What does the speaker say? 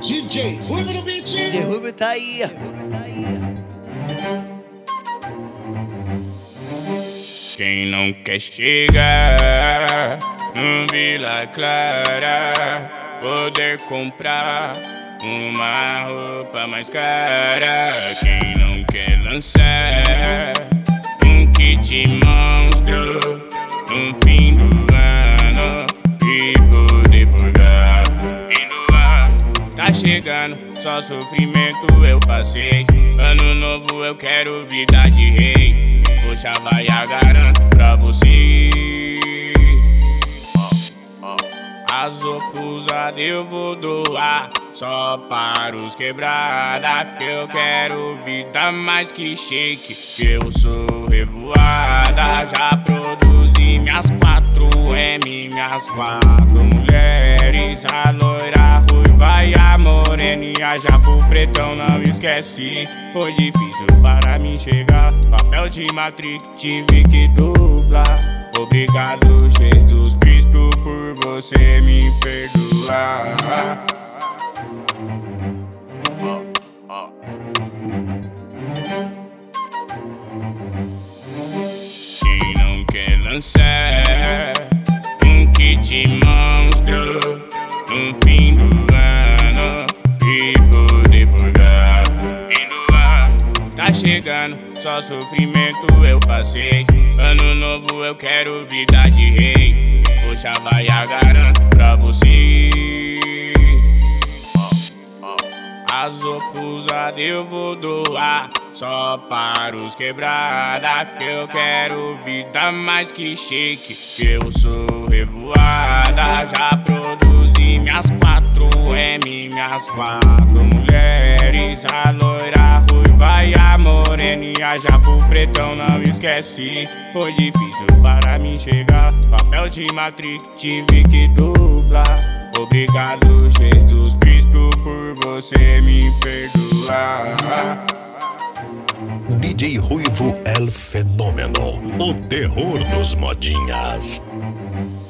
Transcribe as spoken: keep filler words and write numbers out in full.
D J Ruivo no beat. D J Ruivo tá aí. Quem não quer chegar no Vila Clara, poder comprar uma roupa mais cara. Quem não quer lançar um kit monstro no fim do ano e poder folgar. Fim do ano tá chegando, só sofrimento eu passei. Ano novo eu quero vida de rei. Poxa, vai, a garanto pra você. oh, oh. As opusadas eu vou doar só para os quebrada, que eu quero vida mais que shake. Que eu sou revoada, já produzi minhas quatro M, minhas quatro mulheres. A loira, ruiva e a morena, e a jaco pretão não esquece. Foi difícil para mim chegar, papel de Matrix tive que dublar. Obrigado, Jesus Cristo, por você me perdoar. Quem não quer lançar um kit monstro no fim do ano e poder folgar. Fim do ano tá chegando, só sofrimento eu passei. Ano novo eu quero vida de rei. Poxa, vai, a garanto pra você. As opusadas eu vou doar só para os quebrada, que eu quero vida mais que shake. Que eu sou revoada, já produzi minhas quatro M, minhas quatro mulheres. A loira, ruiva e a morena, e a jaco pretão não esquece. Foi difícil para mim chegar, papel de Matrix tive que dublar. Obrigado, Jesus Cristo, por você me perdoar. D J Ruivo El Fenômeno, o terror dos modinhas.